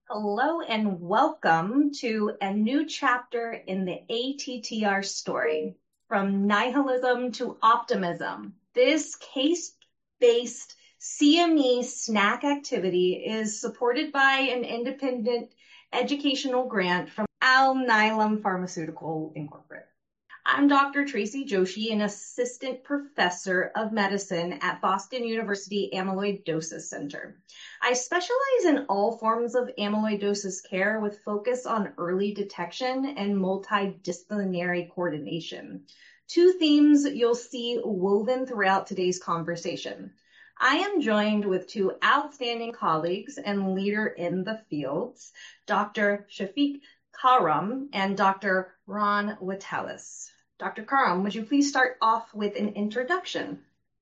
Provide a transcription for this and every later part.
Hello and welcome to a new chapter in the ATTR story, from nihilism to optimism. This case-based CME snack activity is supported by an independent educational grant from Alnylam Pharmaceutical Incorporated. I'm Dr. Tracy Joshi, an assistant professor of medicine at Boston University Amyloidosis Center. I specialize in all forms of amyloidosis care with focus on early detection and multidisciplinary coordination. Two themes you'll see woven throughout today's conversation. I am joined with two outstanding colleagues and leader in the fields, Dr. Shafiq Karam and Dr. Ron Witelis. Dr. Karam, would you please start off with an introduction?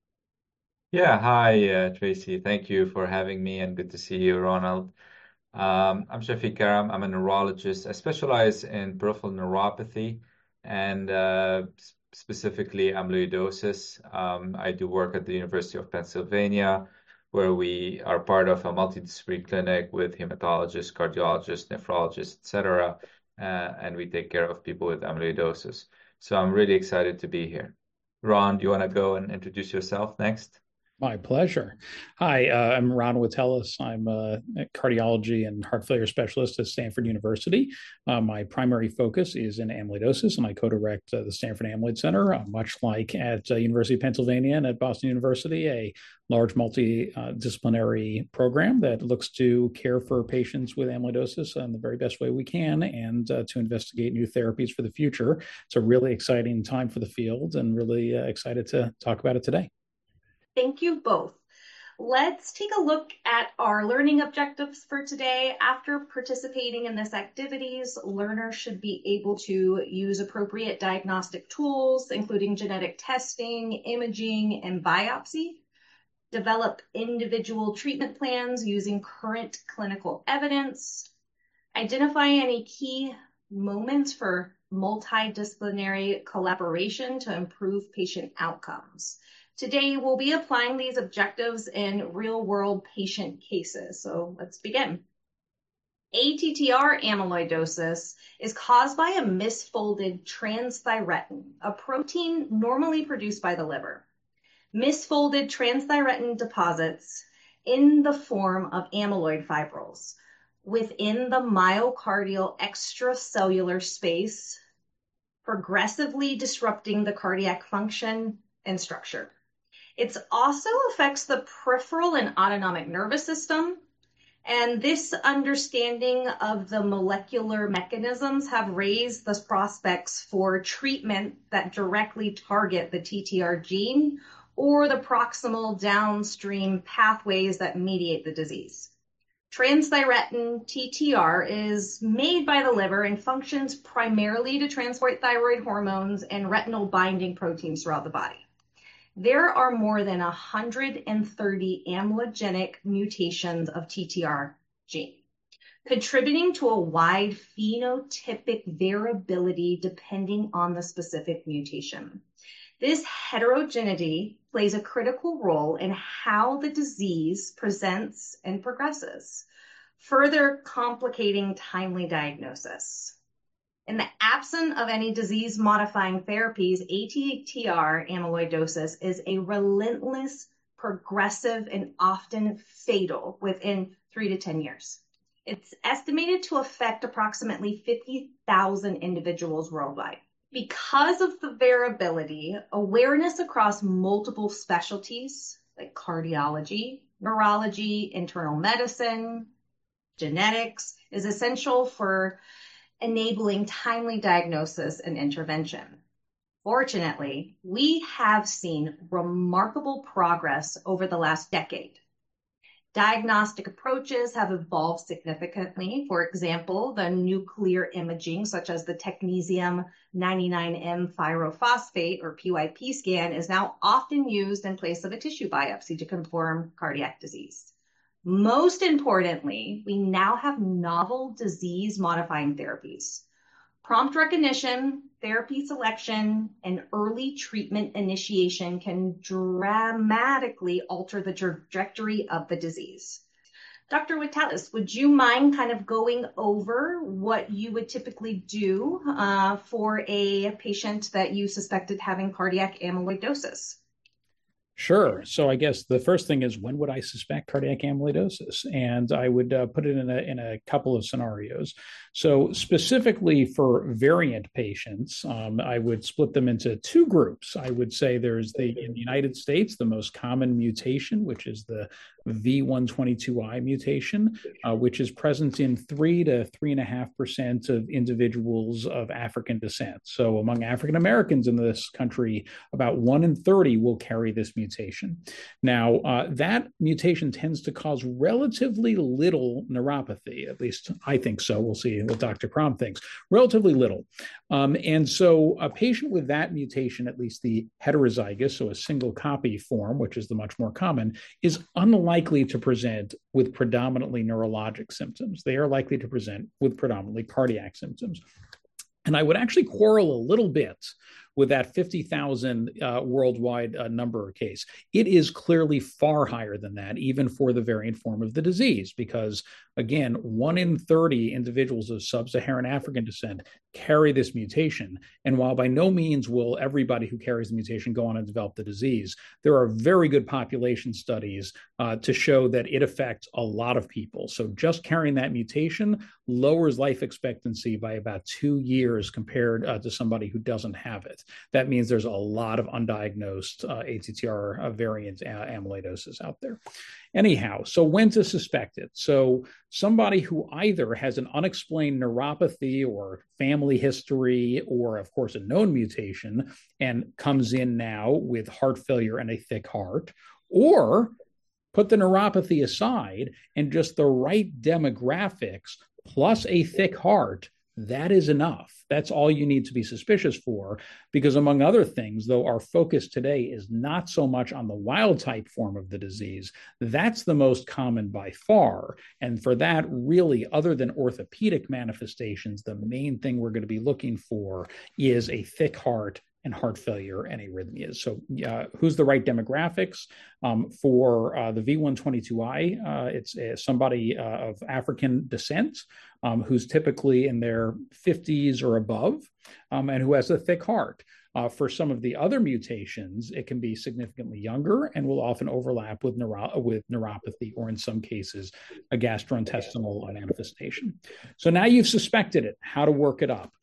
Yeah, hi, Tracy. Thank you for having me and good to see you, Ronald. I'm Shafiq Karam. I'm a neurologist. I specialize in peripheral neuropathy and specifically amyloidosis. I do work at the University of Pennsylvania, where we are part of a multidisciplinary clinic with hematologists, cardiologists, nephrologists, etc. And we take care of people with amyloidosis. So I'm really excited to be here. Ron, do you want to go and introduce yourself next? My pleasure. Hi, I'm Ron Witelis. I'm a cardiology and heart failure specialist at Stanford University. My primary focus is in amyloidosis, and I co-direct the Stanford Amyloid Center, much like at University of Pennsylvania and at Boston University, a large multidisciplinary program that looks to care for patients with amyloidosis in the very best way we can and to investigate new therapies for the future. It's a really exciting time for the field and really excited to talk about it today. Thank you both. Let's take a look at our learning objectives for today. After participating in this activities, learners should be able to use appropriate diagnostic tools, including genetic testing, imaging, and biopsy, develop individual treatment plans using current clinical evidence, identify any key moments for multidisciplinary collaboration to improve patient outcomes. Today, we'll be applying these objectives in real-world patient cases. So let's begin. ATTR amyloidosis is caused by a misfolded transthyretin, a protein normally produced by the liver. Misfolded transthyretin deposits in the form of amyloid fibrils within the myocardial extracellular space, progressively disrupting the cardiac function and structure. It also affects the peripheral and autonomic nervous system, and this understanding of the molecular mechanisms have raised the prospects for treatment that directly target the TTR gene or the proximal downstream pathways that mediate the disease. Transthyretin TTR is made by the liver and functions primarily to transport thyroid hormones and retinol binding proteins throughout the body. There are more than 130 amyloidogenic mutations of TTR gene, contributing to a wide phenotypic variability depending on the specific mutation. This heterogeneity plays a critical role in how the disease presents and progresses, further complicating timely diagnosis. In the absence of any disease-modifying therapies, ATTR amyloidosis is a relentless, progressive, and often fatal within 3 to 10 years. It's estimated to affect approximately 50,000 individuals worldwide. Because of the variability, awareness across multiple specialties like cardiology, neurology, internal medicine, genetics is essential for enabling timely diagnosis and intervention. Fortunately, we have seen remarkable progress over the last decade. Diagnostic approaches have evolved significantly. For example, the nuclear imaging, such as the technetium 99M pyrophosphate or PYP scan, is now often used in place of a tissue biopsy to confirm cardiac disease. Most importantly, we now have novel disease-modifying therapies. Prompt recognition, therapy selection, and early treatment initiation can dramatically alter the trajectory of the disease. Dr. Witalis, would you mind kind of going over what you would typically do for a patient that you suspected having cardiac amyloidosis? Sure. So I guess the first thing is, when would I suspect cardiac amyloidosis? And I would put it in a couple of scenarios. So specifically for variant patients, I would split them into two groups. I would say in the United States, the most common mutation, which is the V122I mutation, which is present in 3 to 3.5% of individuals of African descent. So among African Americans in this country, about 1 in 30 will carry this mutation. Now, that mutation tends to cause relatively little neuropathy, at least I think so. We'll see what Dr. Crom thinks. Relatively little. And so a patient with that mutation, at least the heterozygous, so a single copy form, which is the much more common, is unlikely to present with predominantly neurologic symptoms. They are likely to present with predominantly cardiac symptoms. And I would actually quarrel a little bit with that 50,000 worldwide number or case. It is clearly far higher than that, even for the variant form of the disease, because, again, 1 in 30 individuals of sub-Saharan African descent carry this mutation. And while by no means will everybody who carries the mutation go on and develop the disease, there are very good population studies to show that it affects a lot of people. So just carrying that mutation lowers life expectancy by about 2 years compared to somebody who doesn't have it. That means there's a lot of undiagnosed ATTR variant amyloidosis out there. Anyhow, so when to suspect it? So somebody who either has an unexplained neuropathy or family history, or of course a known mutation, and comes in now with heart failure and a thick heart, or put the neuropathy aside and just the right demographics plus a thick heart, that is enough. That's all you need to be suspicious for, because among other things, though our focus today is not so much on the wild type form of the disease, that's the most common by far. And for that, really, other than orthopedic manifestations, the main thing we're going to be looking for is a thick heart and heart failure and arrhythmias. So who's the right demographics? For the V122I, it's somebody of African descent who's typically in their 50s or above and who has a thick heart. For some of the other mutations, it can be significantly younger and will often overlap with neuropathy, or in some cases, a gastrointestinal manifestation. So now you've suspected it, how to work it up.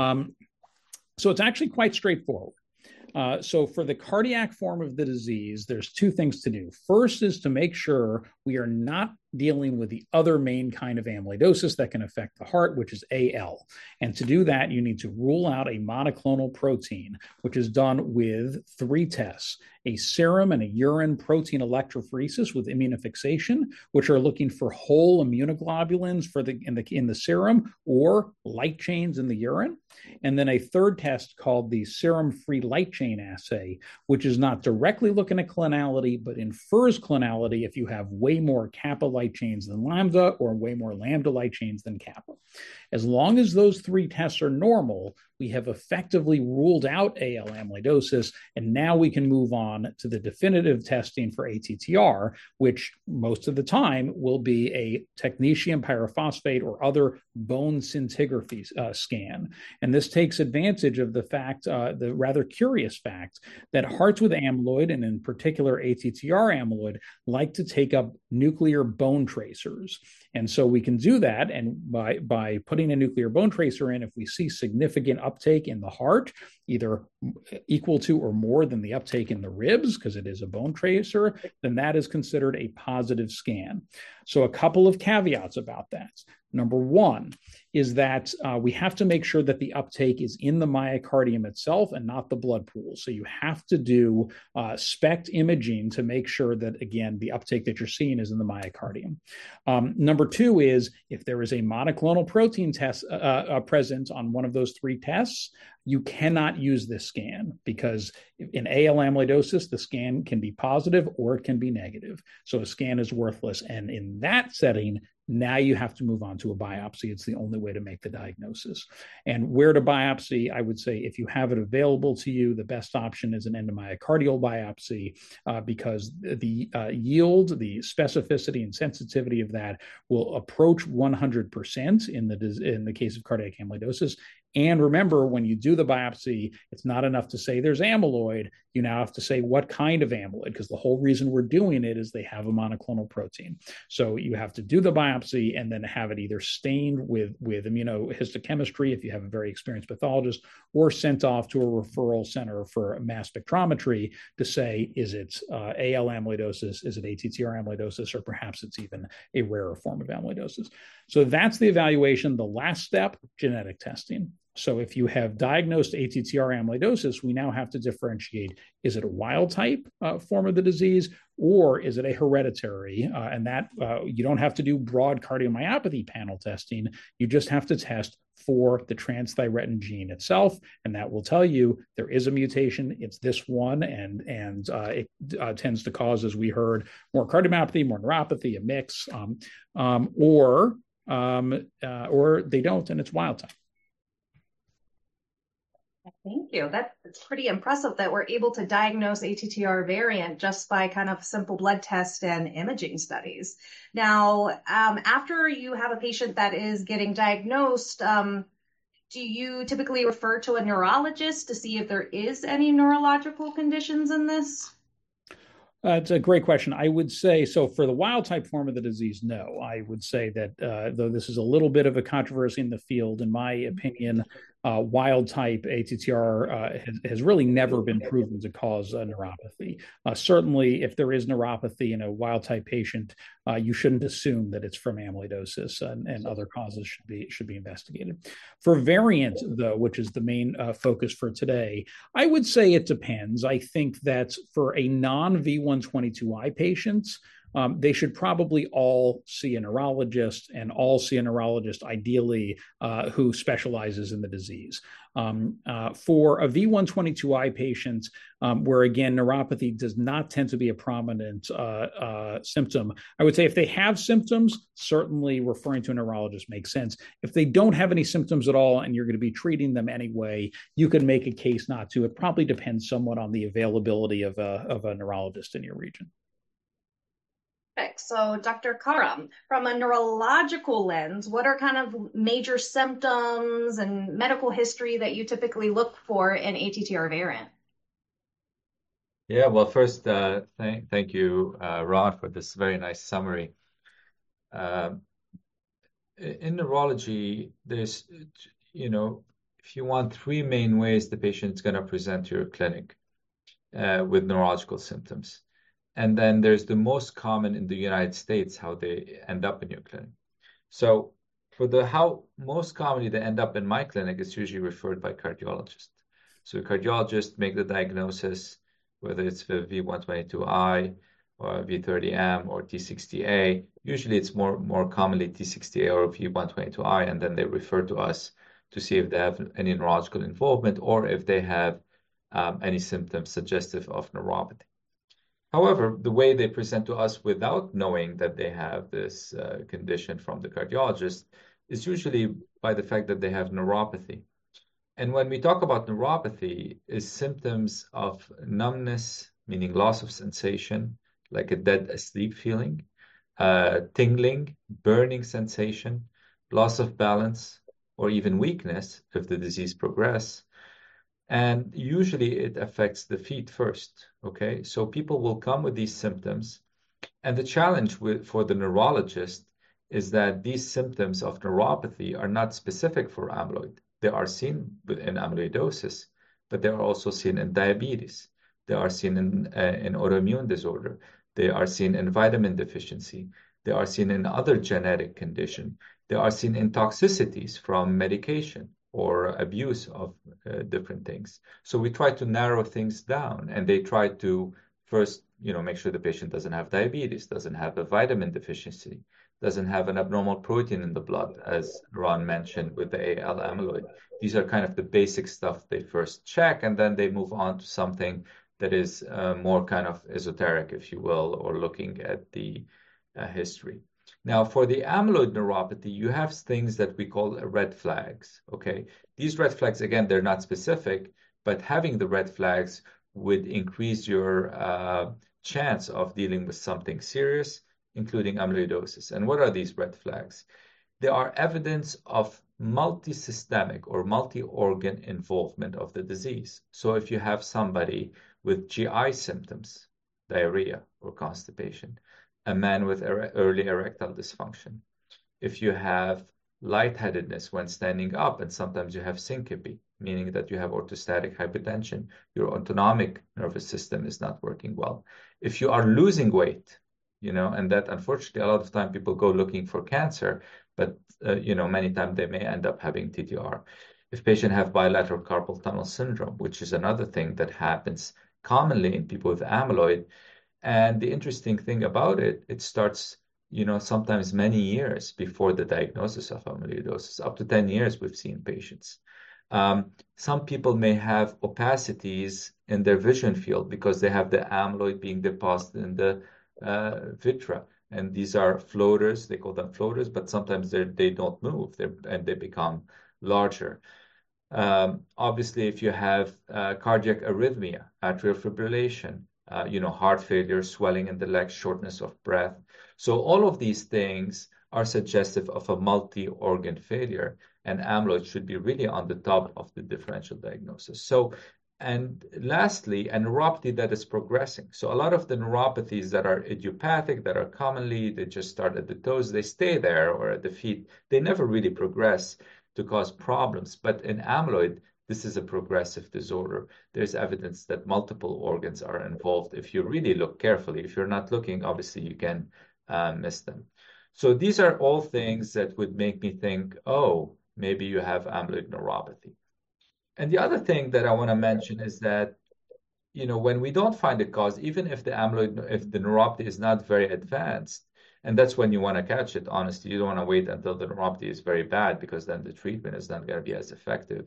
So it's actually quite straightforward. So for the cardiac form of the disease, there's two things to do. First is to make sure we are not dealing with the other main kind of amyloidosis that can affect the heart, which is AL. And to do that, you need to rule out a monoclonal protein, which is done with 3 tests: a serum and a urine protein electrophoresis with immunofixation, which are looking for whole immunoglobulins in the serum or light chains in the urine. And then a third test called the serum-free light chain assay, which is not directly looking at clinality, but infers clinality if you have way more kappa light chains than lambda, or way more lambda light chains than kappa. As long as those 3 tests are normal, we have effectively ruled out AL amyloidosis, and now we can move on to the definitive testing for ATTR, which most of the time will be a technetium pyrophosphate or other bone scintigraphy scan. And this takes advantage of the fact, the rather curious fact, that hearts with amyloid, and in particular ATTR amyloid, like to take up nuclear bone tracers. And so we can do that, and by putting a nuclear bone tracer in, if we see significant uptake in the heart, either equal to or more than the uptake in the ribs, because it is a bone tracer, then that is considered a positive scan. So a couple of caveats about that. Number one is that we have to make sure that the uptake is in the myocardium itself and not the blood pool. So you have to do SPECT imaging to make sure that, again, the uptake that you're seeing is in the myocardium. Number two is, if there is a monoclonal protein test present on one of those 3 tests, you cannot use this scan, because in AL amyloidosis, the scan can be positive or it can be negative. So a scan is worthless. And in that setting, Now you have to move on to a biopsy. It's the only way to make the diagnosis. And where to biopsy, I would say if you have it available to you, the best option is an endomyocardial biopsy because the yield, the specificity and sensitivity of that will approach 100% in the case of cardiac amyloidosis. And remember, when you do the biopsy, it's not enough to say there's amyloid. You now have to say what kind of amyloid, because the whole reason we're doing it is they have a monoclonal protein. So you have to do the biopsy and then have it either stained with immunohistochemistry if you have a very experienced pathologist, or sent off to a referral center for mass spectrometry to say, is it AL amyloidosis, is it ATTR amyloidosis, or perhaps it's even a rarer form of amyloidosis. So that's the evaluation. The last step, genetic testing. So if you have diagnosed ATTR amyloidosis, we now have to differentiate, is it a wild type form of the disease, or is it a hereditary? And that you don't have to do broad cardiomyopathy panel testing. You just have to test for the transthyretin gene itself, and that will tell you there is a mutation. It's this one, and it tends to cause, as we heard, more cardiomyopathy, more neuropathy, a mix, or they don't, and it's wild type. Thank you. That's pretty impressive that we're able to diagnose ATTR variant just by kind of simple blood tests and imaging studies. Now, after you have a patient that is getting diagnosed, do you typically refer to a neurologist to see if there is any neurological conditions in this? It's a great question. I would say, so for the wild type form of the disease, no. I would say that though this is a little bit of a controversy in the field, in my opinion, wild type ATTR has really never been proven to cause neuropathy. Certainly, if there is neuropathy in a wild type patient, you shouldn't assume that it's from amyloidosis, and other causes should be investigated. For variant, though, which is the main focus for today, I would say it depends. I think that for a non-V122I patients, they should probably all see a neurologist, and all see a neurologist ideally who specializes in the disease. For a V122I patient, where again, neuropathy does not tend to be a prominent symptom, I would say if they have symptoms, certainly referring to a neurologist makes sense. If they don't have any symptoms at all and you're going to be treating them anyway, you can make a case not to. It probably depends somewhat on the availability of a neurologist in your region. Okay, so Dr. Karam, from a neurological lens, what are kind of major symptoms and medical history that you typically look for in ATTR variant? Yeah, well, first, thank you, Ron, for this very nice summary. In neurology, there's, if you want, three main ways the patient's going to present to your clinic with neurological symptoms. And then there's the most common in the United States, how they end up in your clinic. So for how most commonly they end up in my clinic, it's usually referred by cardiologist. So a cardiologist make the diagnosis, whether it's the V122I or V30M or T60A. Usually it's more commonly T60A or V122I, and then they refer to us to see if they have any neurological involvement or if they have any symptoms suggestive of neuropathy. However, the way they present to us without knowing that they have this condition from the cardiologist is usually by the fact that they have neuropathy. And when we talk about neuropathy, is symptoms of numbness, meaning loss of sensation, like a dead asleep feeling, tingling, burning sensation, loss of balance, or even weakness if the disease progresses. And usually it affects the feet first, okay? So people will come with these symptoms. And the challenge for the neurologist is that these symptoms of neuropathy are not specific for amyloid. They are seen in amyloidosis, but they are also seen in diabetes. They are seen in autoimmune disorder. They are seen in vitamin deficiency. They are seen in other genetic condition. They are seen in toxicities from medication or abuse of different things. So we try to narrow things down, and they try to first, make sure the patient doesn't have diabetes, doesn't have a vitamin deficiency, doesn't have an abnormal protein in the blood, as Ron mentioned with the AL amyloid. These are kind of the basic stuff they first check, and then they move on to something that is more kind of esoteric, if you will, or looking at the history. Now, for the amyloid neuropathy, you have things that we call red flags, okay? These red flags, again, they're not specific, but having the red flags would increase your chance of dealing with something serious, including amyloidosis. And what are these red flags? They are evidence of multisystemic or multi-organ involvement of the disease. So if you have somebody with GI symptoms, diarrhea or constipation, a man with early erectile dysfunction, if you have lightheadedness when standing up, and sometimes you have syncope, meaning that you have orthostatic hypotension, your autonomic nervous system is not working well. If you are losing weight, and that unfortunately a lot of time people go looking for cancer, but many times they may end up having TTR. If patients have bilateral carpal tunnel syndrome, which is another thing that happens commonly in people with amyloid, and the interesting thing about it, it starts, sometimes many years before the diagnosis of amyloidosis, up to 10 years we've seen patients. Some people may have opacities in their vision field because they have the amyloid being deposited in the vitra. And these are floaters, they call them floaters, but sometimes they don't move and they become larger. Obviously, if you have cardiac arrhythmia, atrial fibrillation, heart failure, swelling in the legs, shortness of breath. So all of these things are suggestive of a multi-organ failure, and amyloid should be really on the top of the differential diagnosis. And lastly, a neuropathy that is progressing. So a lot of the neuropathies that are idiopathic, that are commonly, they just start at the toes, they stay there, or at the feet, they never really progress to cause problems. But in amyloid, this is a progressive disorder. There's evidence that multiple organs are involved. If you really look carefully, if you're not looking, obviously you can miss them. So these are all things that would make me think, oh, maybe you have amyloid neuropathy. And the other thing that I want to mention is that, when we don't find a cause, even if the neuropathy is not very advanced, and that's when you want to catch it, honestly, you don't want to wait until the neuropathy is very bad, because then the treatment is not going to be as effective.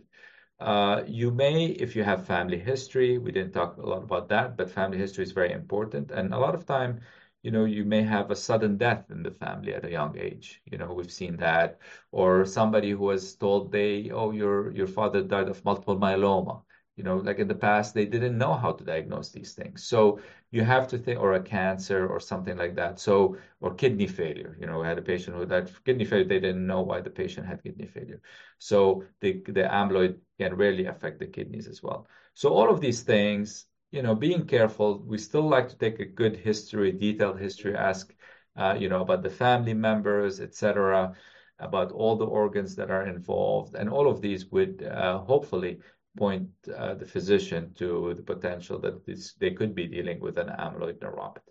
You may, if you have family history, we didn't talk a lot about that, but family history is very important. And a lot of time, you may have a sudden death in the family at a young age. We've seen that. Or somebody who was told your father died of multiple myeloma. Like in the past, they didn't know how to diagnose these things. So you have to think, or a cancer or something like that. So, or kidney failure. We had a patient who died of kidney failure. They didn't know why the patient had kidney failure. So the amyloid can rarely affect the kidneys as well. So all of these things, being careful. We still like to take a good history, detailed history, ask, about the family members, etc., about all the organs that are involved. And all of these would hopefully point the physician to the potential that they could be dealing with an amyloid neuropathy.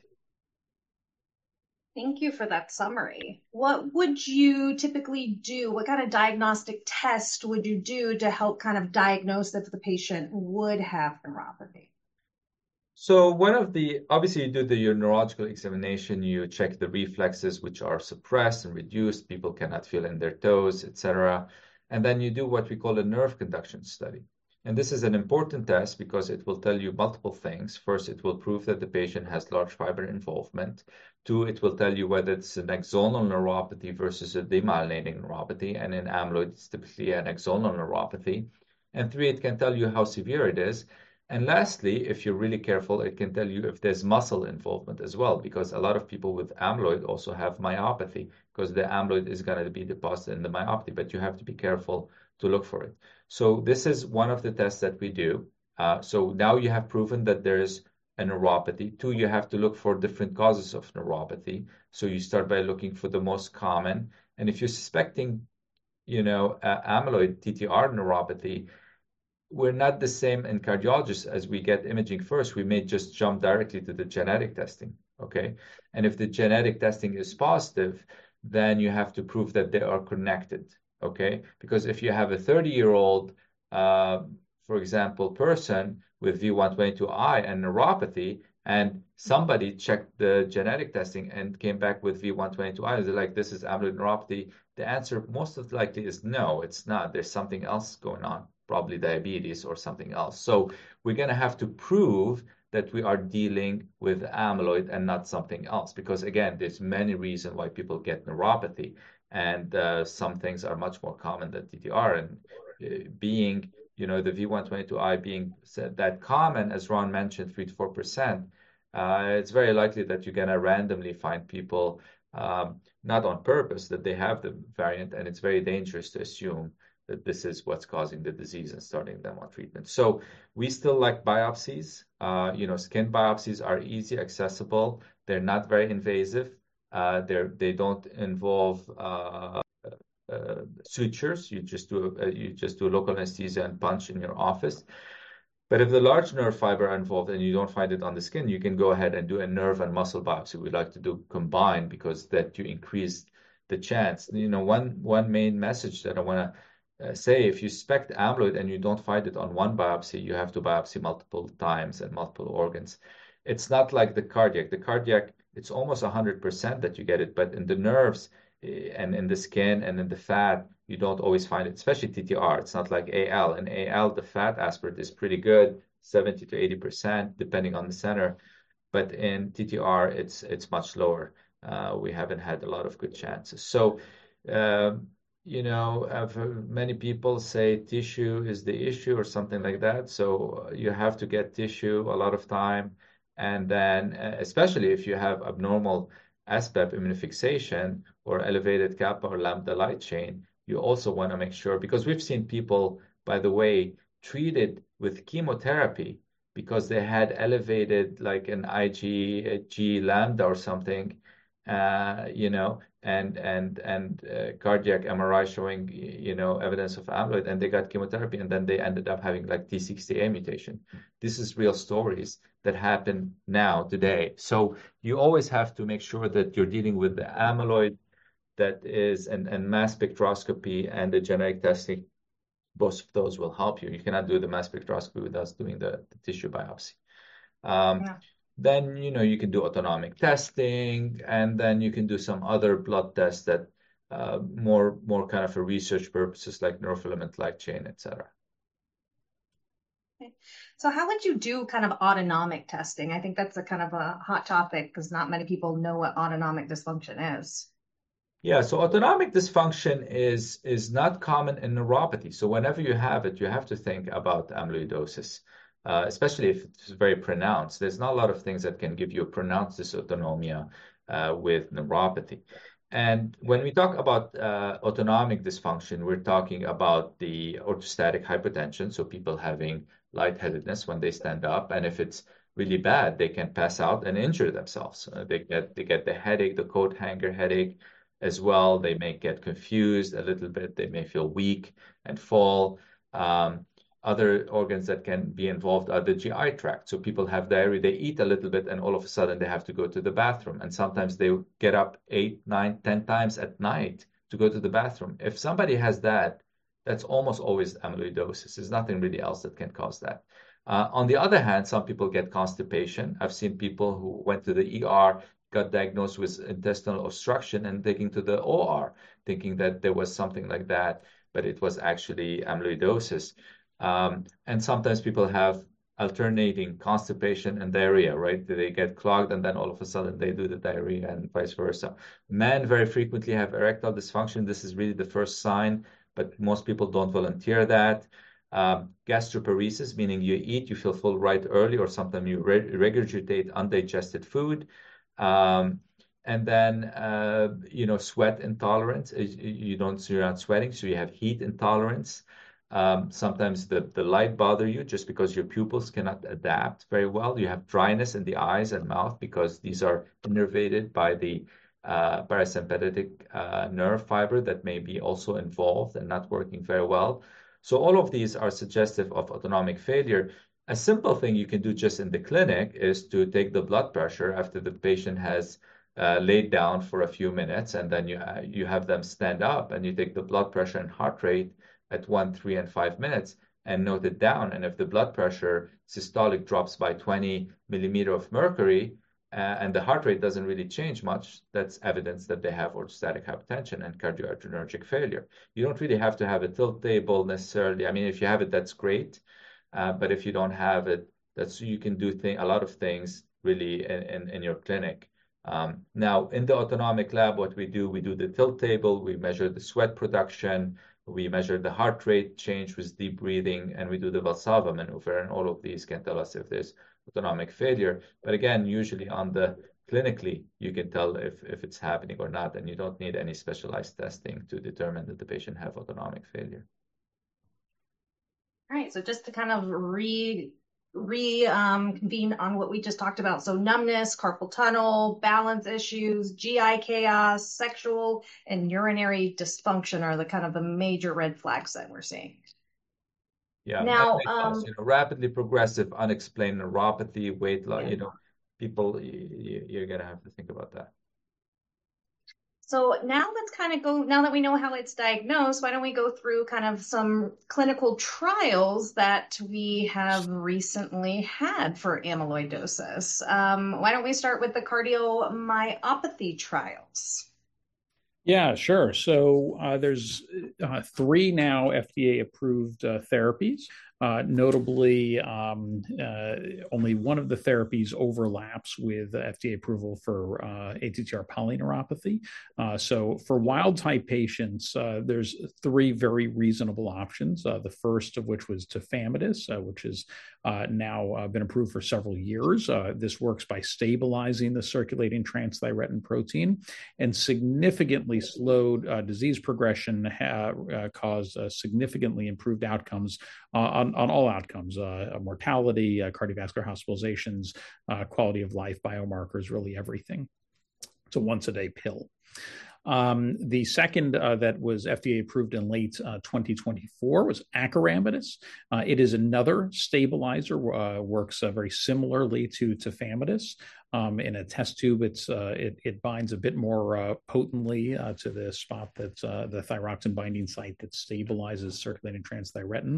Thank you for that summary. What would you typically do? What kind of diagnostic test would you do to help kind of diagnose if the patient would have neuropathy? So obviously you do your neurological examination, you check the reflexes which are suppressed and reduced, people cannot feel in their toes, etc. And then you do what we call a nerve conduction study. And this is an important test because it will tell you multiple things. First, it will prove that the patient has large fiber involvement. Two, it will tell you whether it's an axonal neuropathy versus a demyelinating neuropathy. And in amyloid, it's typically an axonal neuropathy. And three, it can tell you how severe it is. And lastly, if you're really careful, it can tell you if there's muscle involvement as well, because a lot of people with amyloid also have myopathy, because the amyloid is going to be deposited in the myopathy, but you have to be careful to look for it. So this is one of the tests that we do. So now you have proven that there's a neuropathy. Two, you have to look for different causes of neuropathy. So you start by looking for the most common. And if you're suspecting, amyloid TTR neuropathy, we're not the same in cardiologists as we get imaging first. We may just jump directly to the genetic testing, okay? And if the genetic testing is positive, then you have to prove that they are connected, okay? Because if you have a 30-year-old, for example, person with V122I and neuropathy, and somebody checked the genetic testing and came back with V122I, they're like, this is amyloid neuropathy. The answer most of likely is no, it's not. There's something else going on, probably diabetes or something else. So we're going to have to prove that we are dealing with amyloid and not something else. Because again, there's many reasons why people get neuropathy, and some things are much more common than TTR. And being, the V122I being that common, as Ron mentioned, 3 to 4%, it's very likely that you're going to randomly find people, not on purpose, that they have the variant, and it's very dangerous to assume that this is what's causing the disease and starting them on treatment. So we still like biopsies. Skin biopsies are easy, accessible. They're not very invasive. They don't involve sutures. You just do local anesthesia and punch in your office. But if the large nerve fiber are involved and you don't find it on the skin, you can go ahead and do a nerve and muscle biopsy. We like to do combined because that you increase the chance. One main message that I want to say, if you suspect amyloid and you don't find it on one biopsy, you have to biopsy multiple times and multiple organs. It's not like the cardiac. The cardiac, it's almost 100% that you get it, but in the nerves and in the skin and in the fat, you don't always find it, especially TTR. It's not like AL. In AL, the fat aspect is pretty good, 70 to 80%, depending on the center. But in TTR, it's much lower. We haven't had a lot of good chances. So, many people say tissue is the issue or something like that. So you have to get tissue a lot of time. And then, especially if you have abnormal ASPEP immunofixation or elevated kappa or lambda light chain, you also want to make sure, because we've seen people, by the way, treated with chemotherapy because they had elevated like an Ig lambda or something, and cardiac MRI showing, evidence of amyloid, and they got chemotherapy, and then they ended up having like T60A mutation. This is real stories that happen now today. So you always have to make sure that you're dealing with the amyloid that is, and mass spectroscopy and the genetic testing. Both of those will help you. You cannot do the mass spectroscopy without doing the tissue biopsy. Then, you can do autonomic testing, and then you can do some other blood tests that more kind of for research purposes, like neurofilament light chain, etc. Okay. So how would you do kind of autonomic testing? I think that's a kind of a hot topic because not many people know what autonomic dysfunction is. Yeah, so autonomic dysfunction is not common in neuropathy. So whenever you have it, you have to think about amyloidosis, especially if it's very pronounced. There's not a lot of things that can give you a pronounced dysautonomia with neuropathy. And when we talk about autonomic dysfunction, we're talking about the orthostatic hypotension, so people having lightheadedness when they stand up, and if it's really bad, they can pass out and injure themselves. They get the headache, the coat hanger headache as well. They may get confused a little bit. They may feel weak and fall. Other organs that can be involved are the GI tract. So people have diarrhea, they eat a little bit, and all of a sudden they have to go to the bathroom. And sometimes they get up 8, 9, 10 times at night to go to the bathroom. If somebody has that, that's almost always amyloidosis. There's nothing really else that can cause that. On the other hand, some people get constipation. I've seen people who went to the ER, got diagnosed with intestinal obstruction, and taken to the OR, thinking that there was something like that, but it was actually amyloidosis. And sometimes people have alternating constipation and diarrhea, right? They get clogged and then all of a sudden they do the diarrhea, and vice versa. Men very frequently have erectile dysfunction. This is really the first sign, but most people don't volunteer that. Gastroparesis, meaning you eat, you feel full right early, or sometimes you regurgitate undigested food. And then, sweat intolerance. You're not sweating, so you have heat intolerance. Sometimes the light bother you just because your pupils cannot adapt very well. You have dryness in the eyes and mouth because these are innervated by the parasympathetic nerve fiber that may be also involved and not working very well. So all of these are suggestive of autonomic failure. A simple thing you can do just in the clinic is to take the blood pressure after the patient has laid down for a few minutes, and then you have them stand up, and you take the blood pressure and heart rate at 1, 3, and 5 minutes and note it down. And if the blood pressure systolic drops by 20 millimeter of mercury and the heart rate doesn't really change much, that's evidence that they have orthostatic hypotension and cardioadrenergic failure. You don't really have to have a tilt table necessarily. I mean, if you have it, that's great. But if you don't have it, That's you can do a lot of things really in your clinic. Now, in the autonomic lab, what we do the tilt table, we measure the sweat production, we measure the heart rate change with deep breathing, and we do the Valsalva maneuver, and all of these can tell us if there's autonomic failure. But again, usually clinically, you can tell if it's happening or not, and you don't need any specialized testing to determine that the patient have autonomic failure. All right, so just to kind of reconvene on what we just talked about. So numbness, carpal tunnel, balance issues, GI chaos, sexual and urinary dysfunction are the kind of the major red flags that we're seeing. Yeah, now, rapidly progressive unexplained neuropathy, weight loss, people, you're going to have to think about that. So now let's kind of go, now that we know how it's diagnosed, why don't we go through kind of some clinical trials that we have recently had for amyloidosis. Why don't we start with the cardiomyopathy trials? Yeah, sure. So there's 3 now FDA-approved therapies. Notably, only one of the therapies overlaps with FDA approval for ATTR polyneuropathy. So for wild-type patients, there's 3 very reasonable options. The first of which was tafamidis, which has now been approved for several years. This works by stabilizing the circulating transthyretin protein and significantly slowed disease progression, caused significantly improved outcomes on all outcomes, mortality, cardiovascular hospitalizations, quality of life, biomarkers, really everything. It's a once-a-day pill. The second that was FDA approved in late 2024 was acoramidis. It is another stabilizer, works very similarly to tafamidis. In a test tube, it binds a bit more potently to the spot that's the thyroxine binding site that stabilizes circulating transthyretin.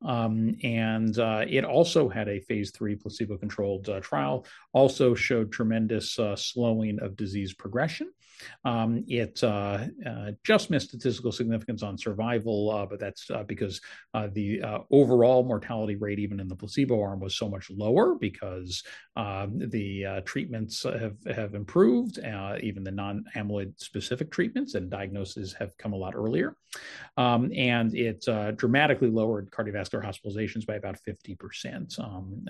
And it also had a phase 3 placebo-controlled trial, also showed tremendous slowing of disease progression. It just missed statistical significance on survival, but that's because the overall mortality rate, even in the placebo arm, was so much lower because the treatments have improved, even the non-amyloid specific treatments, and diagnoses have come a lot earlier. And it dramatically lowered cardiovascular hospitalizations by about 50%.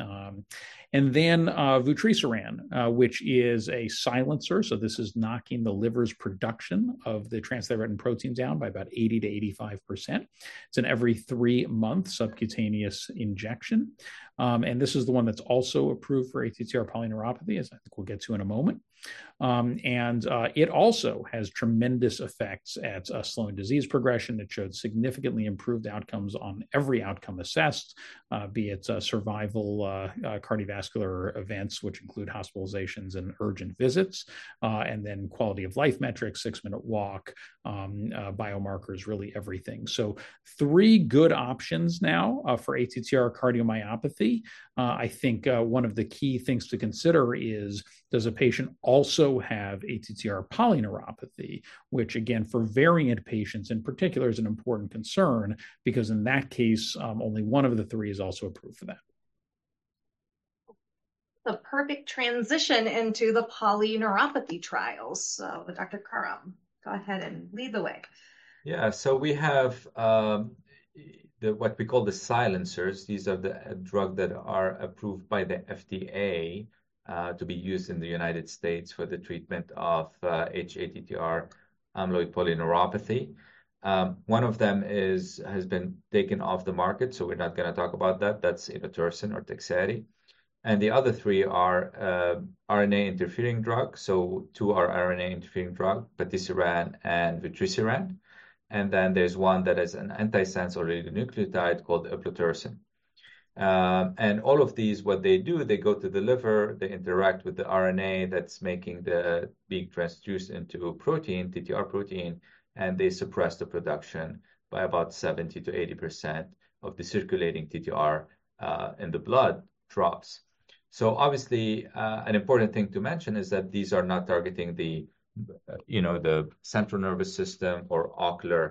And then vutrisiran, which is a silencer. So this is knocking the liver's production of the transthyretin protein down by about 80 to 85%. It's an every 3-month subcutaneous injection. And this is the one that's also approved for ATTR polyneuropathy, as I think we'll get to in a moment. And it also has tremendous effects at slowing disease progression. It showed significantly improved outcomes on every outcome assessed, be it survival, cardiovascular events, which include hospitalizations and urgent visits, and then quality of life metrics, 6-minute walk, biomarkers, really everything. So 3 good options now for ATTR cardiomyopathy. I think one of the key things to consider is, does a patient also have ATTR polyneuropathy, which again, for variant patients in particular is an important concern, because in that case, only one of the 3 is also approved for that. The perfect transition into the polyneuropathy trials. So Dr. Karam, go ahead and lead the way. Yeah, so we have what we call the silencers. These are the drugs that are approved by the FDA to be used in the United States for the treatment of hATTR amyloid polyneuropathy. One of them has been taken off the market, so we're not going to talk about that. That's inotersen or Tegsedi. And the other 3 are RNA interfering drugs. So 2 are RNA interfering drugs, patisiran and vutrisiran. And then there's one that is an antisense oligonucleotide called eplontersen. And all of these, what they do, they go to the liver, they interact with the RNA that's being transduced into protein, TTR protein, and they suppress the production by about 70 to 80% of the circulating TTR in the blood drops. So obviously, an important thing to mention is that these are not targeting the central nervous system or ocular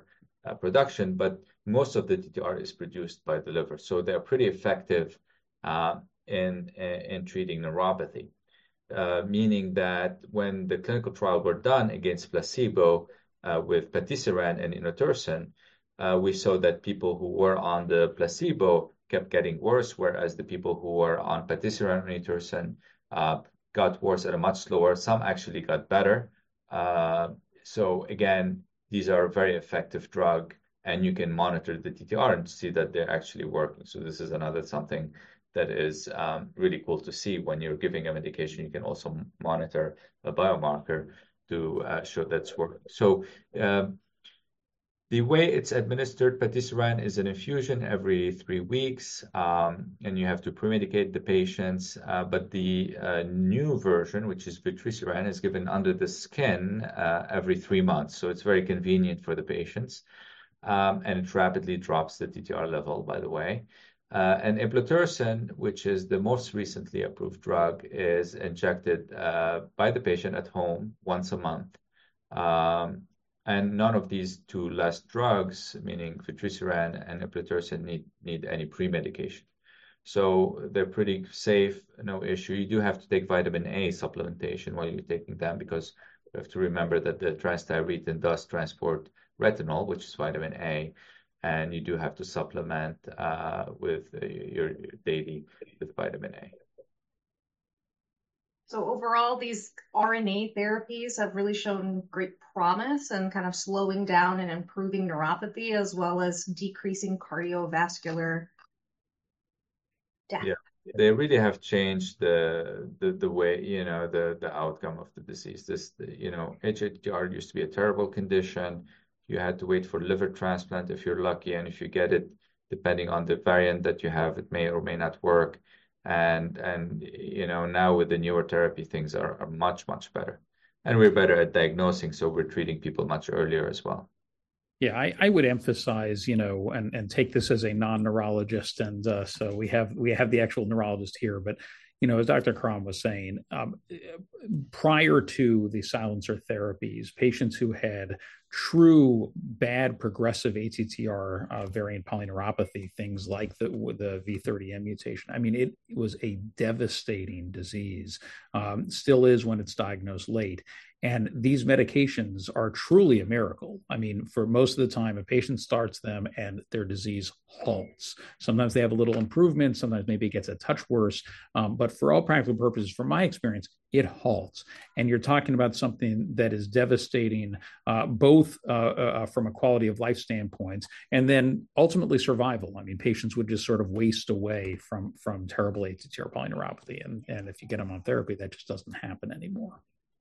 production, but most of the TTR is produced by the liver. So they're pretty effective in treating neuropathy. Meaning that when the clinical trial were done against placebo with patisiran and inotersen, we saw that people who were on the placebo kept getting worse, whereas the people who were on patisiran and inotersen got worse at a much slower. Some actually got better. So again, these are a very effective drug, and you can monitor the TTR and see that they're actually working. So this is another something that is really cool to see. When you're giving a medication, you can also monitor a biomarker to show that's working. So the way it's administered, patisiran is an infusion every 3 weeks, and you have to premedicate the patients. But the new version, which is vutrisiran, is given under the skin every 3 months. So it's very convenient for the patients, and it rapidly drops the TTR level, by the way. And eplontersen, which is the most recently approved drug, is injected by the patient at home once a month. And none of these two last drugs, meaning vutrisiran and eplontersen, need any pre-medication. So they're pretty safe, no issue. You do have to take vitamin A supplementation while you're taking them, because you have to remember that the transthyretin does transport retinol, which is vitamin A, and you do have to supplement with your daily with vitamin A. So overall, these RNA therapies have really shown great promise in kind of slowing down and improving neuropathy, as well as decreasing cardiovascular death. Yeah, they really have changed the way, the outcome of the disease. HATTR used to be a terrible condition. You had to wait for liver transplant if you're lucky, and if you get it, depending on the variant that you have, it may or may not work. And now with the newer therapy, things are much, much better. And we're better at diagnosing, so we're treating people much earlier as well. Yeah, I would emphasize, and take this as a non-neurologist, and so we have the actual neurologist here, but as Dr. Karam was saying, prior to the silencer therapies, patients who had true bad progressive ATTR variant polyneuropathy, things like the V30M mutation, I mean, it was a devastating disease. Still is when it's diagnosed late. And these medications are truly a miracle. I mean, for most of the time, a patient starts them and their disease halts. Sometimes they have a little improvement. Sometimes maybe it gets a touch worse. But for all practical purposes, from my experience, it halts. And you're talking about something that is devastating, both from a quality of life standpoint, and then ultimately survival. I mean, patients would just sort of waste away from terrible ATTR polyneuropathy. And if you get them on therapy, that just doesn't happen anymore.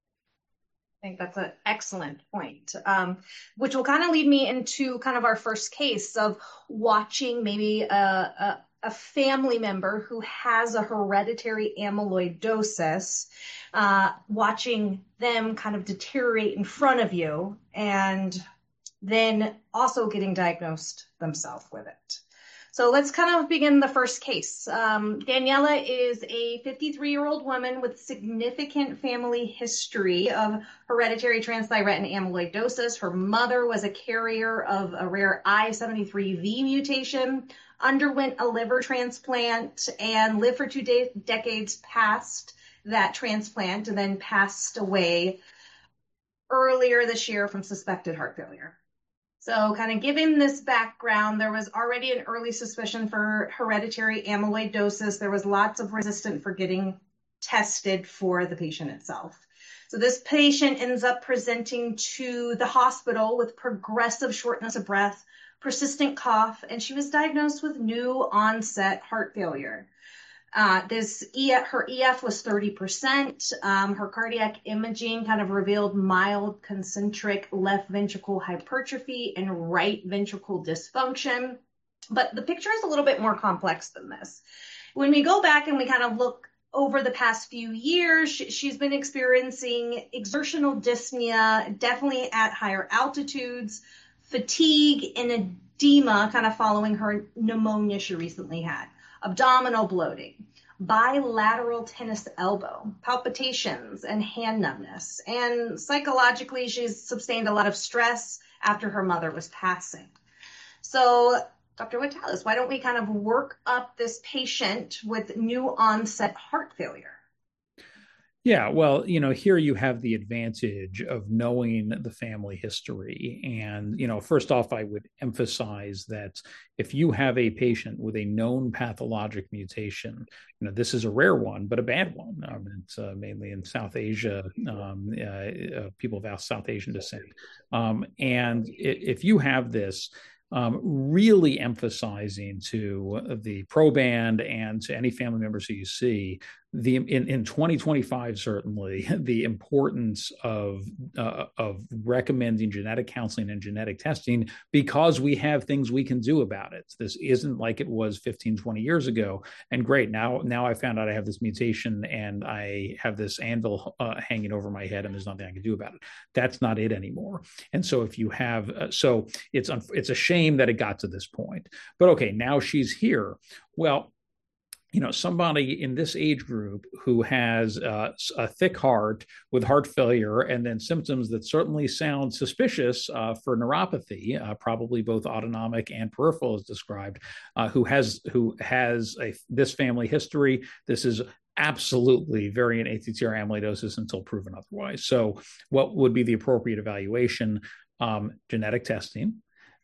I think that's an excellent point, which will kind of lead me into kind of our first case of watching maybe a family member who has a hereditary amyloidosis, watching them kind of deteriorate in front of you, and then also getting diagnosed themselves with it. So let's kind of begin the first case. Daniela is a 53-year-old woman with significant family history of hereditary transthyretin amyloidosis. Her mother was a carrier of a rare I73V mutation, underwent a liver transplant, and lived for 2 decades past that transplant, and then passed away earlier this year from suspected heart failure. So kind of given this background, there was already an early suspicion for hereditary amyloidosis. There was lots of resistance for getting tested for the patient itself. So this patient ends up presenting to the hospital with progressive shortness of breath, persistent cough, and she was diagnosed with new onset heart failure. Her EF was 30%. Her cardiac imaging kind of revealed mild concentric left ventricle hypertrophy and right ventricle dysfunction. But the picture is a little bit more complex than this. When we go back and we kind of look over the past few years, she's been experiencing exertional dyspnea, definitely at higher altitudes, fatigue, and edema kind of following her pneumonia she recently had. Abdominal bloating, bilateral tennis elbow, palpitations, and hand numbness. And psychologically, she's sustained a lot of stress after her mother was passing. So Dr. Witalis, why don't we kind of work up this patient with new onset heart failure? Yeah, well, here you have the advantage of knowing the family history. And, first off, I would emphasize that if you have a patient with a known pathologic mutation, this is a rare one, but a bad one. It's mainly in South Asia, people of South Asian descent. And if you have this, really emphasizing to the proband and to any family members who you see in 2025, certainly the importance of recommending genetic counseling and genetic testing, because we have things we can do about it. This isn't like it was 15, 20 years ago. And great, now I found out I have this mutation and I have this anvil hanging over my head and there's nothing I can do about it. That's not it anymore. And so if you have, so it's a shame that it got to this point. But okay, now she's here. Well, somebody in this age group who has a thick heart with heart failure and then symptoms that certainly sound suspicious for neuropathy, probably both autonomic and peripheral as described, who has this family history. This is absolutely variant ATTR amyloidosis until proven otherwise. So what would be the appropriate evaluation? Genetic testing.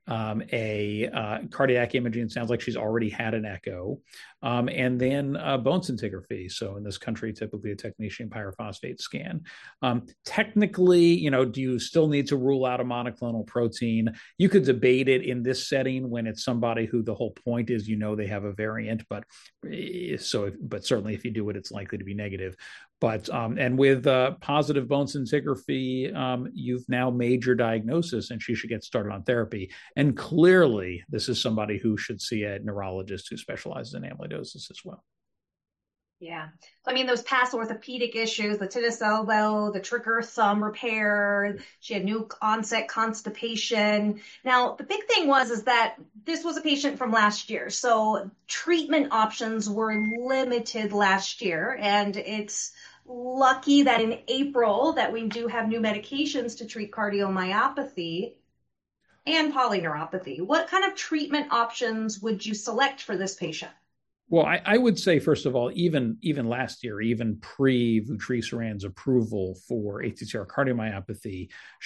Cardiac imaging. Sounds like she's already had an echo, and then bone scintigraphy. So in this country, typically a technetium pyrophosphate scan. Technically, do you still need to rule out a monoclonal protein? You could debate it in this setting when it's somebody who the whole point is they have a variant, but certainly if you do it, it's likely to be negative. But and with positive bone scintigraphy, you've now made your diagnosis, and she should get started on therapy. And clearly, this is somebody who should see a neurologist who specializes in amyloidosis as well. Yeah. I mean, those past orthopedic issues, the tennis elbow, the trigger thumb repair, she had new onset constipation. Now, the big thing is that this was a patient from last year. So treatment options were limited last year. And it's lucky that in April that we do have new medications to treat cardiomyopathy and polyneuropathy. What kind of treatment options would you select for this patient? Well, I would say, first of all, even last year, even pre-vutrisiran's approval for ATTR cardiomyopathy,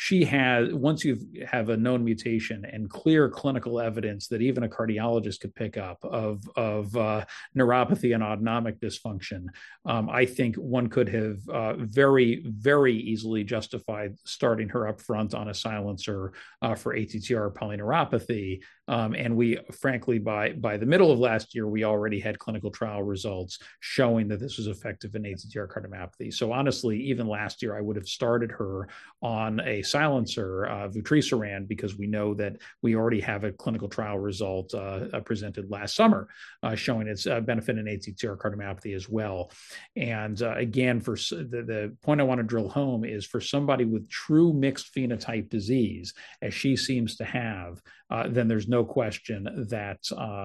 once you have a known mutation and clear clinical evidence that even a cardiologist could pick up of neuropathy and autonomic dysfunction, I think one could have very, very easily justified starting her up front on a silencer for ATTR polyneuropathy. And we, frankly, by the middle of last year, we already had clinical trial results showing that this was effective in ATTR cardiomyopathy. So honestly, even last year, I would have started her on a silencer, vutrisiran, because we know that we already have a clinical trial result presented last summer showing its benefit in ATTR cardiomyopathy as well. And again, for the point I want to drill home is for somebody with true mixed phenotype disease, as she seems to have, then there's no question that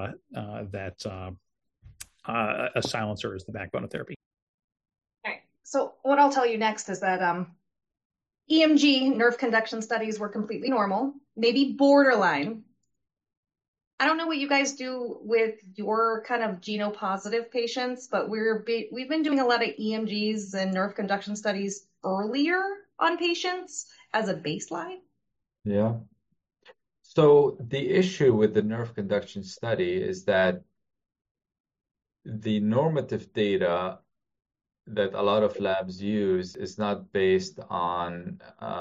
a silencer is the backbone of therapy. All right. So what I'll tell you next is that EMG nerve conduction studies were completely normal, maybe borderline. I don't know what you guys do with your kind of genopositive patients, but we've been doing a lot of EMGs and nerve conduction studies earlier on patients as a baseline. Yeah. So the issue with the nerve conduction study is that the normative data that a lot of labs use is not based on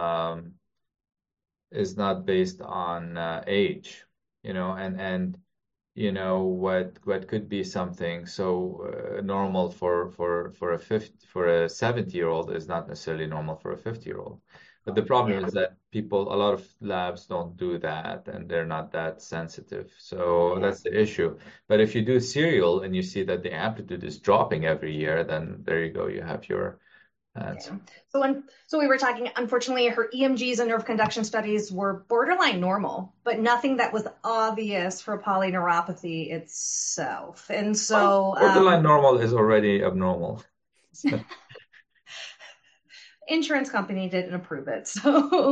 age, and what could be something so normal for a 70-year-old is not necessarily normal for a 50-year-old. But the problem is that a lot of labs don't do that, and they're not that sensitive. So that's the issue. But if you do serial and you see that the amplitude is dropping every year, then there you go. You have your answer. Yeah. So we were talking, unfortunately, her EMGs and nerve conduction studies were borderline normal, but nothing that was obvious for polyneuropathy itself. And so borderline normal is already abnormal. Insurance company didn't approve it. So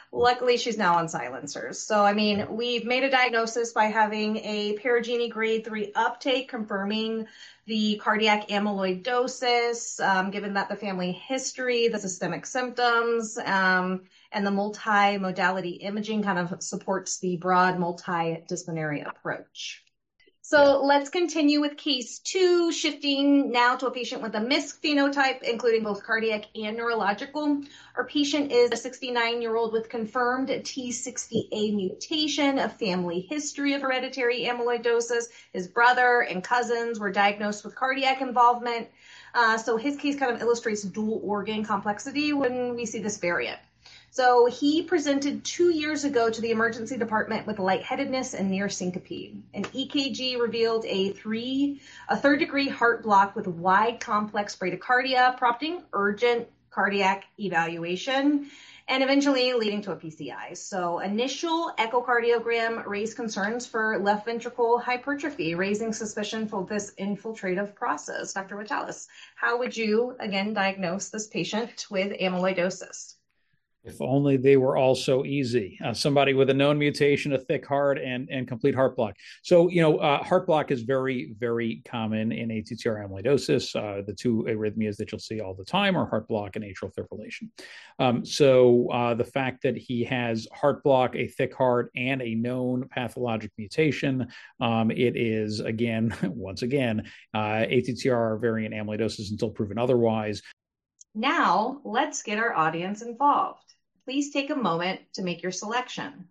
Luckily, she's now on silencers. So, I mean, we've made a diagnosis by having a Perugini grade 3 uptake, confirming the cardiac amyloidosis, given that the family history, the systemic symptoms, and the multi-modality imaging kind of supports the broad multidisciplinary approach. So let's continue with case 2, shifting now to a patient with a MISC phenotype, including both cardiac and neurological. Our patient is a 69-year-old with confirmed T60A mutation, a family history of hereditary amyloidosis. His brother and cousins were diagnosed with cardiac involvement. So his case kind of illustrates dual organ complexity when we see this variant. So he presented 2 years ago to the emergency department with lightheadedness and near syncope. An EKG revealed a third-degree heart block with wide complex bradycardia, prompting urgent cardiac evaluation, and eventually leading to a PCI. So initial echocardiogram raised concerns for left ventricle hypertrophy, raising suspicion for this infiltrative process. Dr. Vitalis, how would you, again, diagnose this patient with amyloidosis? If only they were all so easy. Somebody with a known mutation, a thick heart, and complete heart block. So, heart block is very, very common in ATTR amyloidosis. The two arrhythmias that you'll see all the time are heart block and atrial fibrillation. So the fact that he has heart block, a thick heart, and a known pathologic mutation, it is, again, once again, ATTR variant amyloidosis until proven otherwise. Now, let's get our audience involved. Please take a moment to make your selection.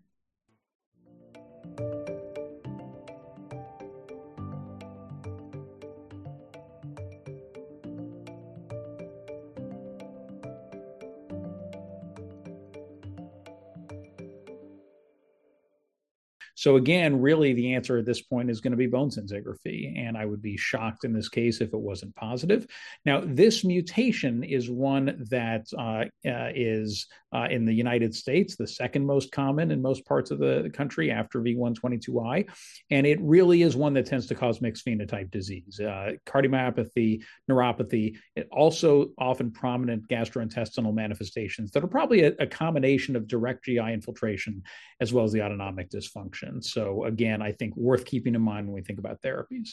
So again, really the answer at this point is going to be bone scintigraphy, and I would be shocked in this case if it wasn't positive. Now, this mutation is one that is in the United States the second most common in most parts of the country after V122I, and it really is one that tends to cause mixed phenotype disease, cardiomyopathy, neuropathy. It also often prominent gastrointestinal manifestations that are probably a combination of direct GI infiltration as well as the autonomic dysfunction. So again, I think worth keeping in mind when we think about therapies.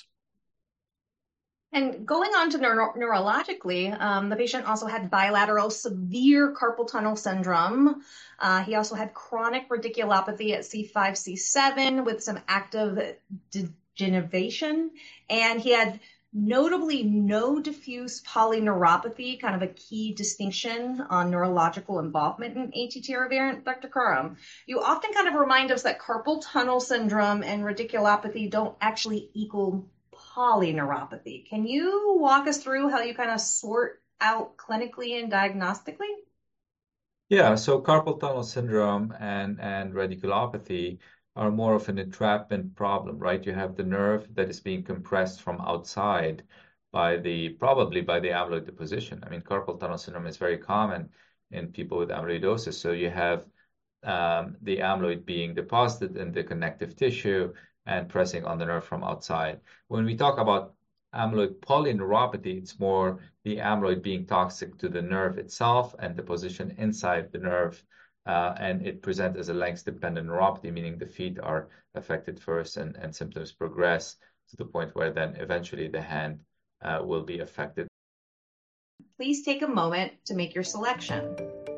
And going on to neurologically, the patient also had bilateral severe carpal tunnel syndrome. He also had chronic radiculopathy at C5, C7 with some active degeneration. And he had notably no diffuse polyneuropathy, kind of a key distinction on neurological involvement in ATTR variant. Dr. Karam, you often kind of remind us that carpal tunnel syndrome and radiculopathy don't actually equal polyneuropathy. Can you walk us through how you kind of sort out clinically and diagnostically? Yeah, so carpal tunnel syndrome and radiculopathy are more of an entrapment problem, right? You have the nerve that is being compressed from outside probably by the amyloid deposition. I mean, carpal tunnel syndrome is very common in people with amyloidosis. So you have the amyloid being deposited in the connective tissue and pressing on the nerve from outside. When we talk about amyloid polyneuropathy, it's more the amyloid being toxic to the nerve itself and the position inside the nerve. And it presents as a length-dependent neuropathy, meaning the feet are affected first and symptoms progress to the point where then eventually the hand will be affected. Please take a moment to make your selection.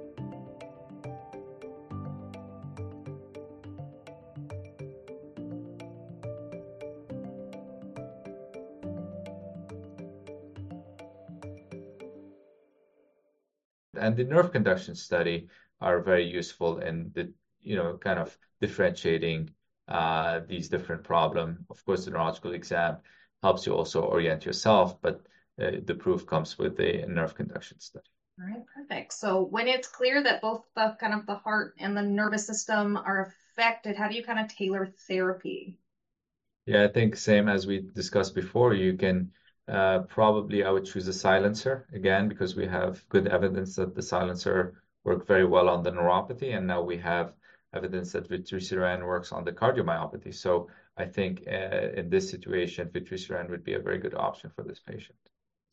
And the nerve conduction study are very useful in the, kind of differentiating these different problems. Of course, the neurological exam helps you also orient yourself, but the proof comes with the nerve conduction study. All right, perfect. So when it's clear that both the kind of the heart and the nervous system are affected, how do you kind of tailor therapy? Yeah, I think same as we discussed before, you can probably I would choose a silencer again, because we have good evidence that the silencer worked very well on the neuropathy, and now we have evidence that vutrisiran works on the cardiomyopathy. So I think in this situation, vutrisiran would be a very good option for this patient.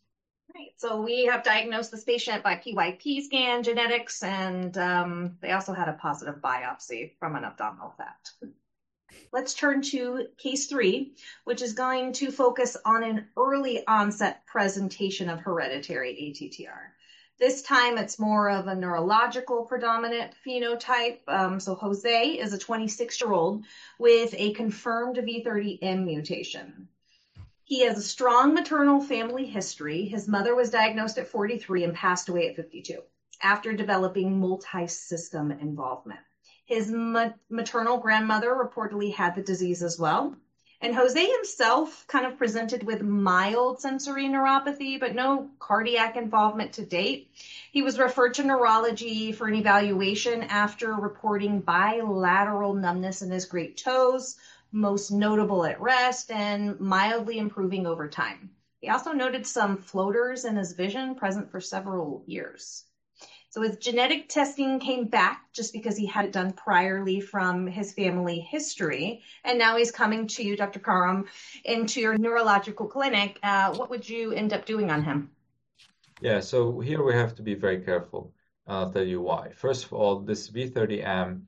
Right. So we have diagnosed this patient by PYP scan, genetics, and they also had a positive biopsy from an abdominal fat. Let's turn to case 3, which is going to focus on an early onset presentation of hereditary ATTR. This time it's more of a neurological predominant phenotype. So Jose is a 26-year-old with a confirmed V30M mutation. He has a strong maternal family history. His mother was diagnosed at 43 and passed away at 52 after developing multi-system involvement. His maternal grandmother reportedly had the disease as well. And Jose himself kind of presented with mild sensory neuropathy, but no cardiac involvement to date. He was referred to neurology for an evaluation after reporting bilateral numbness in his great toes, most notable at rest, and mildly improving over time. He also noted some floaters in his vision present for several years. So his genetic testing came back just because he had it done priorly from his family history. And now he's coming to you, Dr. Karam, into your neurological clinic. What would you end up doing on him? Yeah, so here we have to be very careful. I'll tell you why. First of all, this V30M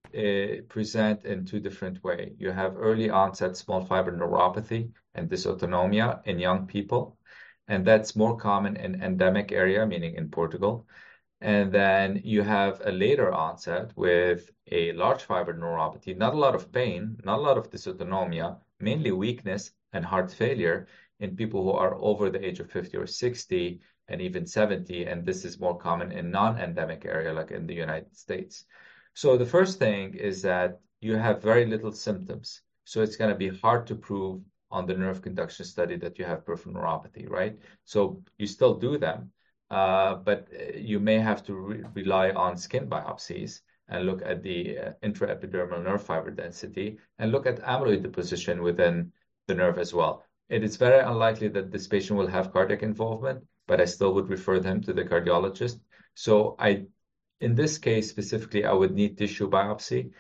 present in two different ways. You have early onset small fiber neuropathy and dysautonomia in young people, and that's more common in endemic area, meaning in Portugal. And then you have a later onset with a large fiber neuropathy, not a lot of pain, not a lot of dysautonomia, mainly weakness and heart failure in people who are over the age of 50 or 60 and even 70. And this is more common in non-endemic area, like in the United States. So the first thing is that you have very little symptoms. So it's going to be hard to prove on the nerve conduction study that you have peripheral neuropathy, right? So you still do them, but you may have to rely on skin biopsies and look at the intraepidermal nerve fiber density and look at amyloid deposition within the nerve as well. It is very unlikely that this patient will have cardiac involvement, but I still would refer them to the cardiologist. So in this case specifically, I would need tissue biopsy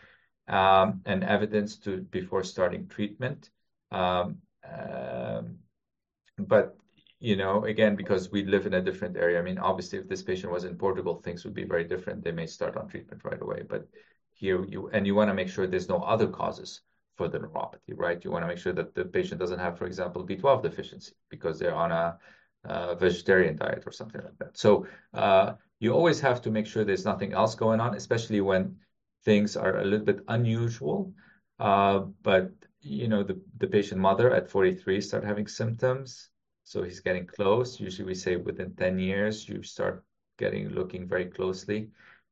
and evidence before starting treatment. But again, because we live in a different area, I mean, obviously, if this patient was in Portugal, things would be very different. They may start on treatment right away. But here you want to make sure there's no other causes for the neuropathy, right? You want to make sure that the patient doesn't have, for example, B12 deficiency because they're on a vegetarian diet or something like that. So you always have to make sure there's nothing else going on, especially when things are a little bit unusual. But the patient mother at 43 start having symptoms, so he's getting close. Usually we say within 10 years you start looking very closely.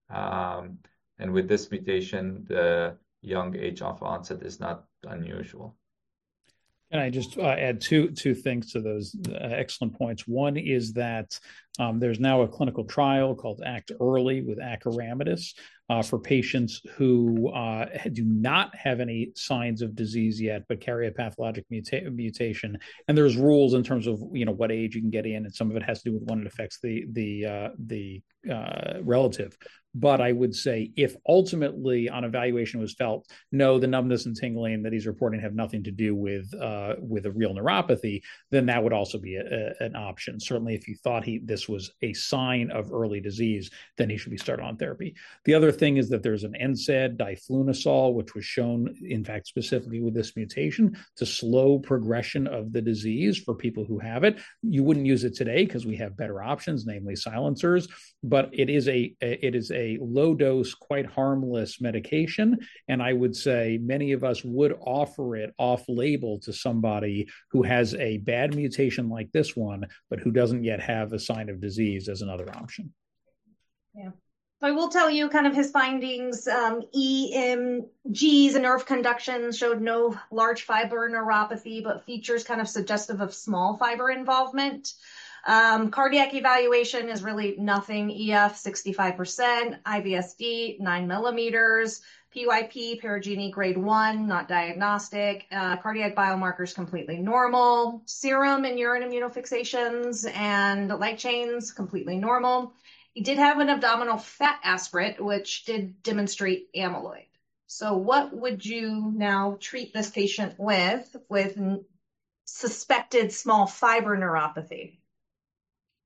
And with this mutation, the young age of onset is not unusual. And I just add two things to those excellent points. One is that there's now a clinical trial called ACT Early with acoramidis for patients who do not have any signs of disease yet, but carry a pathologic mutation. And there's rules in terms of what age you can get in, and some of it has to do with when it affects the relative. But I would say if ultimately on evaluation was felt, no, the numbness and tingling that he's reporting have nothing to do with a real neuropathy, then that would also be an option. Certainly, if you thought this was a sign of early disease, then he should be started on therapy. The other thing is that there's an NSAID, diflunisal, which was shown, in fact, specifically with this mutation to slow progression of the disease for people who have it. You wouldn't use it today because we have better options, namely silencers, but it is a low dose, quite harmless medication. And I would say many of us would offer it off label to somebody who has a bad mutation like this one, but who doesn't yet have a sign of disease as another option. Yeah. So I will tell you kind of his findings. EMGs and nerve conduction showed no large fiber neuropathy, but features kind of suggestive of small fiber involvement. Cardiac evaluation is really nothing. EF 65%, IVSD 9 millimeters, PYP Perugini grade 1, not diagnostic. Cardiac biomarkers completely normal. Serum and urine immunofixations and light chains completely normal. He did have an abdominal fat aspirate, which did demonstrate amyloid. So what would you now treat this patient with suspected small fiber neuropathy?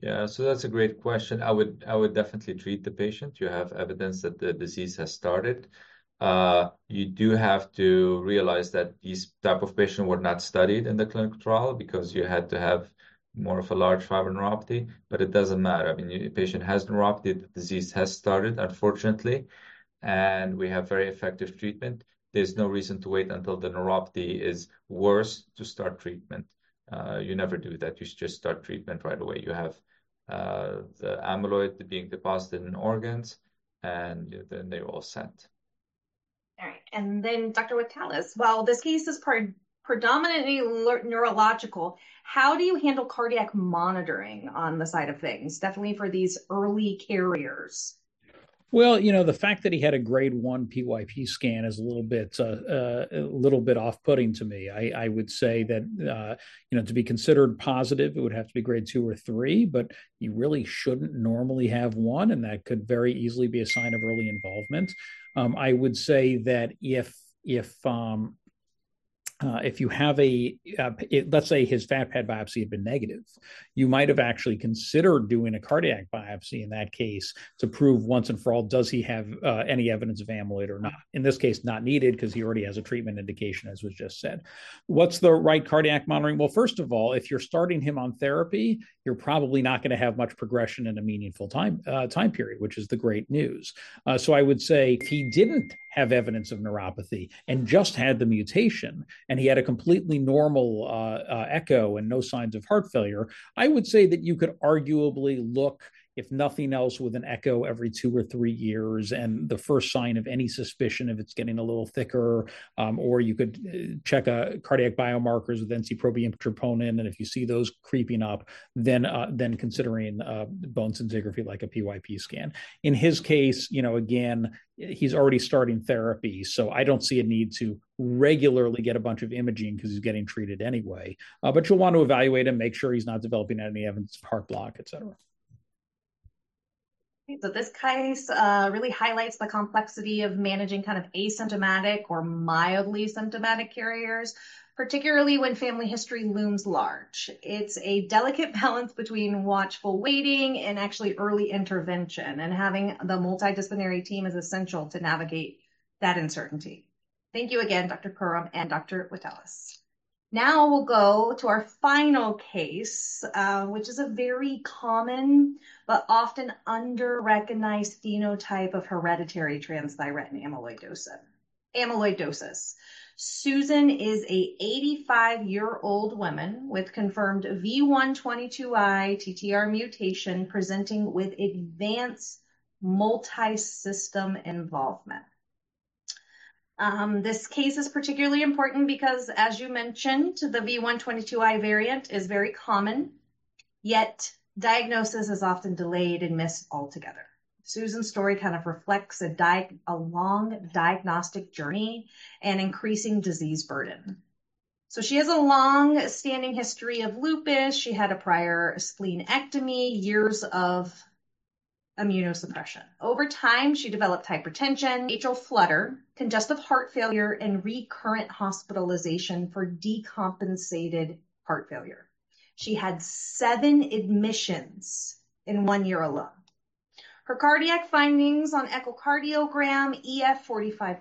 Yeah, so that's a great question. I would definitely treat the patient. You have evidence that the disease has started. You do have to realize that these type of patients were not studied in the clinical trial because you had to have more of a large fiber neuropathy, but it doesn't matter. I mean, the patient has neuropathy, the disease has started, unfortunately, and we have very effective treatment. There's no reason to wait until the neuropathy is worse to start treatment. You never do that. You just start treatment right away. You have the amyloid being deposited in organs, and then they're all sent. All right. And then Dr. Witalis, while this case is predominantly neurological, how do you handle cardiac monitoring on the side of things? Definitely for these early carriers. Well, the fact that he had a grade 1 PYP scan is a little bit off-putting to me. I would say that to be considered positive, it would have to be grade 2 or 3, but you really shouldn't normally have 1, and that could very easily be a sign of early involvement. I would say that if you have let's say his fat pad biopsy had been negative, you might have actually considered doing a cardiac biopsy in that case to prove once and for all, does he have any evidence of amyloid or not? In this case, not needed because he already has a treatment indication, as was just said. What's the right cardiac monitoring? Well, first of all, if you're starting him on therapy, you're probably not going to have much progression in a meaningful time period, which is the great news. So I would say if he didn't have evidence of neuropathy and just had the mutation, and he had a completely normal echo and no signs of heart failure, I would say that you could arguably look, if nothing else, with an echo every 2 or 3 years, and the first sign of any suspicion if it's getting a little thicker, or you could check cardiac biomarkers with NT-proBNP troponin, and if you see those creeping up, then considering bone scintigraphy like a PYP scan. In his case, again, he's already starting therapy, so I don't see a need to regularly get a bunch of imaging because he's getting treated anyway. But you'll want to evaluate him, make sure he's not developing any evidence of heart block, et cetera. So this case really highlights the complexity of managing kind of asymptomatic or mildly symptomatic carriers, particularly when family history looms large. It's a delicate balance between watchful waiting and actually early intervention, and having the multidisciplinary team is essential to navigate that uncertainty. Thank you again, Dr. Khurram and Dr. Witalis. Now we'll go to our final case, which is a very common but often under-recognized phenotype of hereditary transthyretin amyloidosis. Susan is a 85-year-old woman with confirmed V122I TTR mutation presenting with advanced multi-system involvement. This case is particularly important because, as you mentioned, the V122I variant is very common, yet diagnosis is often delayed and missed altogether. Susan's story kind of reflects a long diagnostic journey and increasing disease burden. So she has a long-standing history of lupus. She had a prior splenectomy, years of immunosuppression. Over time, she developed hypertension, atrial flutter, congestive heart failure, and recurrent hospitalization for decompensated heart failure. She had 7 admissions in 1 year alone. Her cardiac findings on echocardiogram, EF 45%,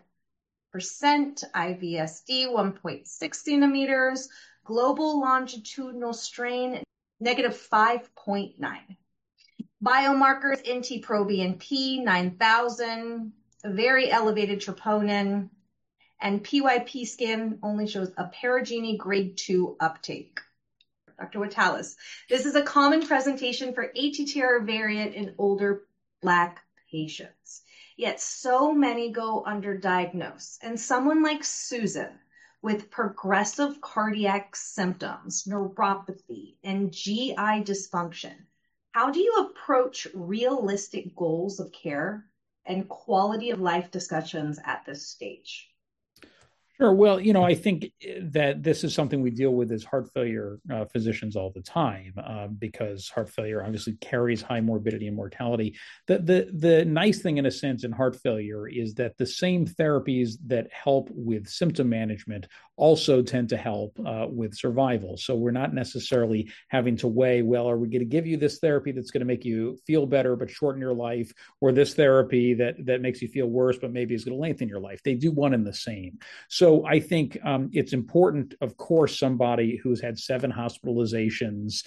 IVSD 1.6 centimeters, global longitudinal strain negative 5.9. Biomarkers, NT-proBNP 9,000, very elevated troponin, and PYP scan only shows a Perugini grade 2 uptake. Dr. Witalis, this is a common presentation for ATTR variant in older Black patients. Yet so many go underdiagnosed. And someone like Susan, with progressive cardiac symptoms, neuropathy, and GI dysfunction, how do you approach realistic goals of care and quality of life discussions at this stage? Sure. Well, I think that this is something we deal with as heart failure physicians all the time, because heart failure obviously carries high morbidity and mortality. The nice thing, in a sense, in heart failure is that the same therapies that help with symptom management also tend to help with survival. So we're not necessarily having to weigh, well, are we going to give you this therapy that's going to make you feel better but shorten your life, or this therapy that makes you feel worse but maybe is going to lengthen your life? They do one and the same. So I think it's important, of course, somebody who's had 7 hospitalizations,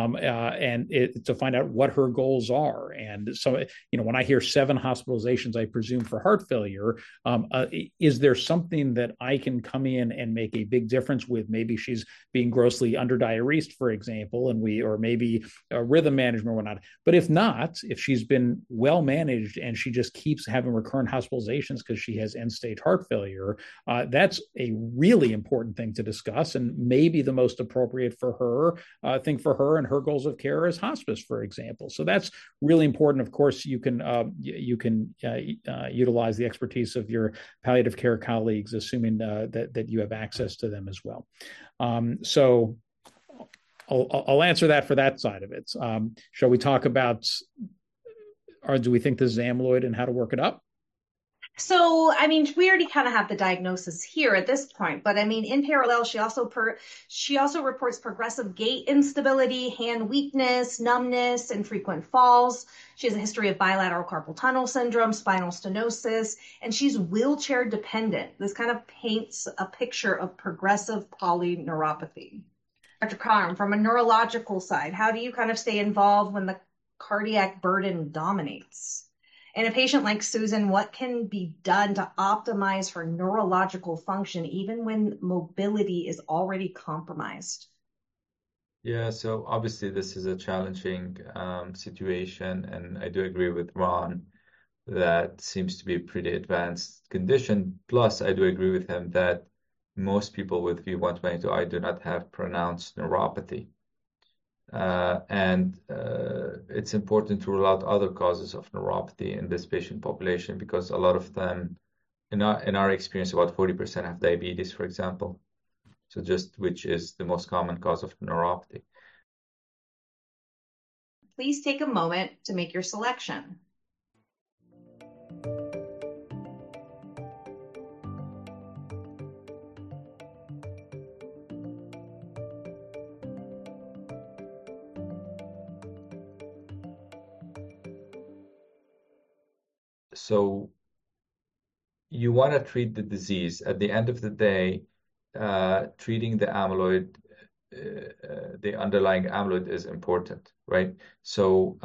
to find out what her goals are. And so, when I hear 7 hospitalizations, I presume for heart failure, is there something that I can come in and make a big difference with? Maybe she's being grossly underdiuresed, for example, or maybe rhythm management or whatnot. But if not, if she's been well managed and she just keeps having recurrent hospitalizations because she has end-stage heart failure, that's a really important thing to discuss, and maybe the most appropriate for her thing for her and her goals of care is hospice, for example. So that's really important. Of course, you can utilize the expertise of your palliative care colleagues, assuming that you have access to them as well. So I'll answer that for that side of it. Shall we talk about, or do we think this is amyloid and how to work it up? So, I mean, we already kind of have the diagnosis here at this point, but I mean, in parallel, she also reports progressive gait instability, hand weakness, numbness, and frequent falls. She has a history of bilateral carpal tunnel syndrome, spinal stenosis, and she's wheelchair dependent. This kind of paints a picture of progressive polyneuropathy. Dr. Karam, from a neurological side, how do you kind of stay involved when the cardiac burden dominates? In a patient like Susan, what can be done to optimize her neurological function even when mobility is already compromised? Yeah, so obviously this is a challenging situation, and I do agree with Ron that seems to be a pretty advanced condition. Plus, I do agree with him that most people with V122I do not have pronounced neuropathy. And it's important to rule out other causes of neuropathy in this patient population, because a lot of them, in our experience, about 40% have diabetes, for example. So which is the most common cause of neuropathy. Please take a moment to make your selection. So you want to treat the disease. At the end of the day, treating the amyloid, the underlying amyloid is important, right? So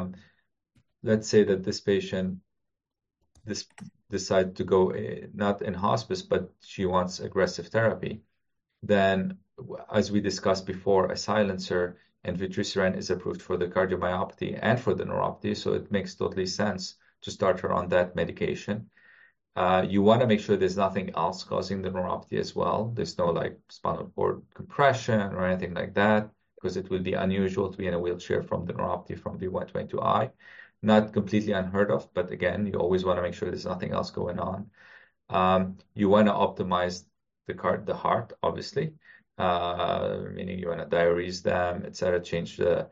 let's say that this patient decide to go not in hospice, but she wants aggressive therapy. Then, as we discussed before, a silencer and vutrisiran is approved for the cardiomyopathy and for the neuropathy, so it makes totally sense to start her on that medication. You want to make sure there's nothing else causing the neuropathy as well. There's no like spinal cord compression or anything like that, because it will be unusual to be in a wheelchair from the neuropathy from V122I. Not completely unheard of, but again, you always want to make sure there's nothing else going on. You want to optimize the heart, obviously, meaning you want to diurese them, etc. Change the.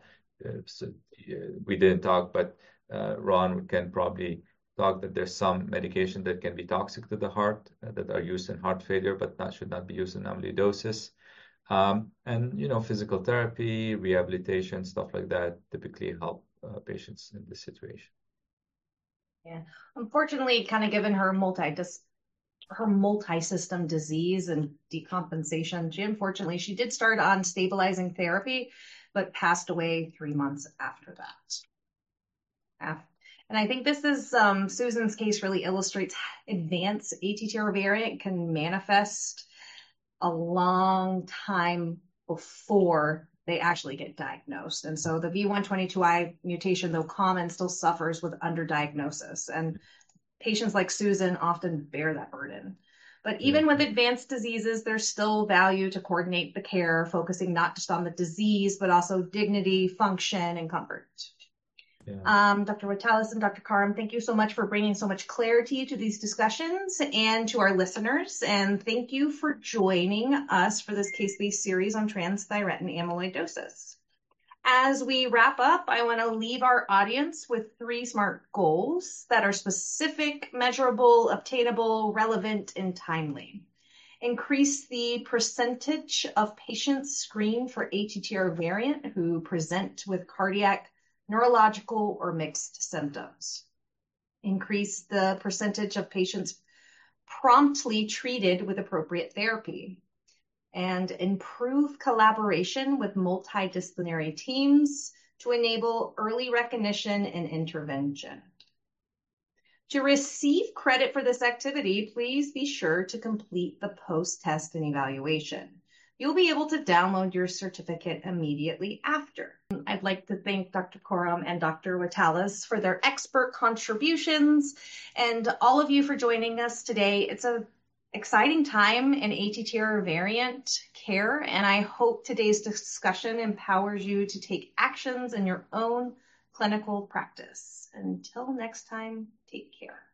We didn't talk, but Ron can probably talk that there's some medication that can be toxic to the heart that are used in heart failure, but should not be used in amyloidosis. And physical therapy, rehabilitation, stuff like that typically help patients in this situation. Yeah, unfortunately, kind of given her multi-system disease and decompensation, she did start on stabilizing therapy, but passed away 3 months after that. And I think this is Susan's case really illustrates advanced ATTR variant can manifest a long time before they actually get diagnosed. And so the V122I mutation, though common, still suffers with underdiagnosis. And patients like Susan often bear that burden. But even with advanced diseases, there's still value to coordinate the care, focusing not just on the disease, but also dignity, function, and comfort. Dr. Watalis and Dr. Karam, thank you so much for bringing so much clarity to these discussions and to our listeners. And thank you for joining us for this case-based series on transthyretin amyloidosis. As we wrap up, I want to leave our audience with 3 SMART goals that are specific, measurable, obtainable, relevant, and timely. Increase the percentage of patients screened for ATTR variant who present with cardiac, neurological, or mixed symptoms. Increase the percentage of patients promptly treated with appropriate therapy. And improve collaboration with multidisciplinary teams to enable early recognition and intervention. To receive credit for this activity, please be sure to complete the post-test and evaluation. You'll be able to download your certificate immediately after. I'd like to thank Dr. Karam and Dr. Watalis for their expert contributions and all of you for joining us today. It's an exciting time in ATTR variant care, and I hope today's discussion empowers you to take actions in your own clinical practice. Until next time, take care.